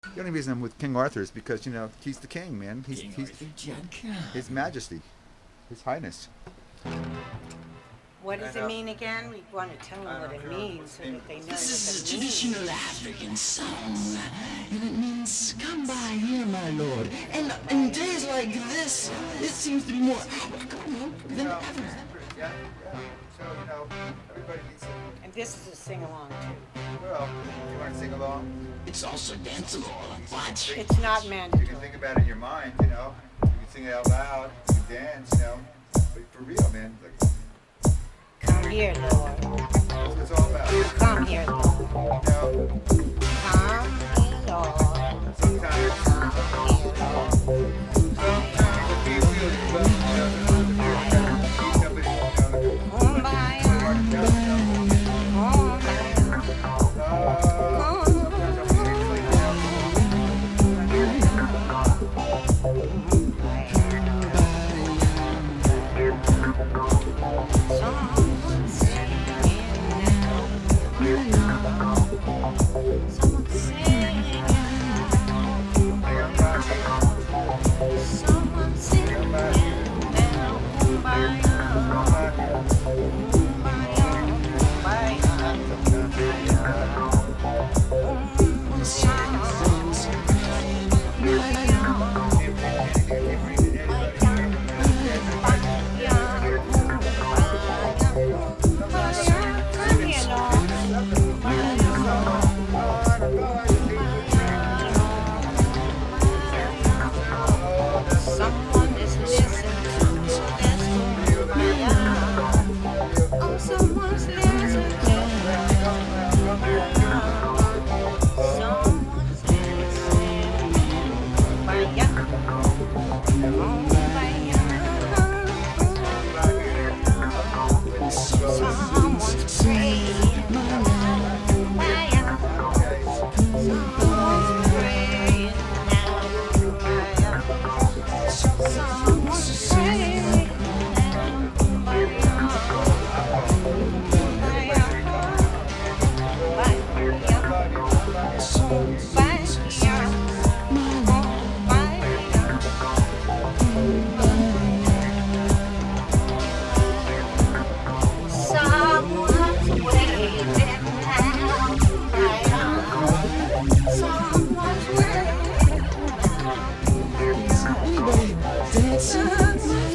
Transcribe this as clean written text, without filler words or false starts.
The only reason I'm with King Arthur is because he's the king, man. He's His Majesty, His Highness. What does it mean again? We want to tell them what it means so that they know This is a what it means. traditional African song, and it means "come by here, my lord." And in days like this, it seems to be more applicable than ever. Yeah. So everybody needs to. And this is a sing-along, too. Well, you want to sing along? It's also danceable. Watch. It's not You mandatory. can think about it in your mind, You can sing it out loud. You can dance, But for real, man, Come here, Lord. that's what it's all about. Come here, Lord. Come here, Lord. Sometimes Come here, Lord. people feel good, but sometimes if you're somebody, Kumbaya, someone singing now. Someone singing Someone singing now. Kumbaya, Someone is listening to this kumbaya. Oh, someone's listening. Someone's listening. Kumbaya. Kumbaya. Someone's praying. Kumbaya. Someone's praying now. Kumbaya. Someone's praying now. Kumbaya. Someone's waiting now. Someone's waiting now. Anybody dancing?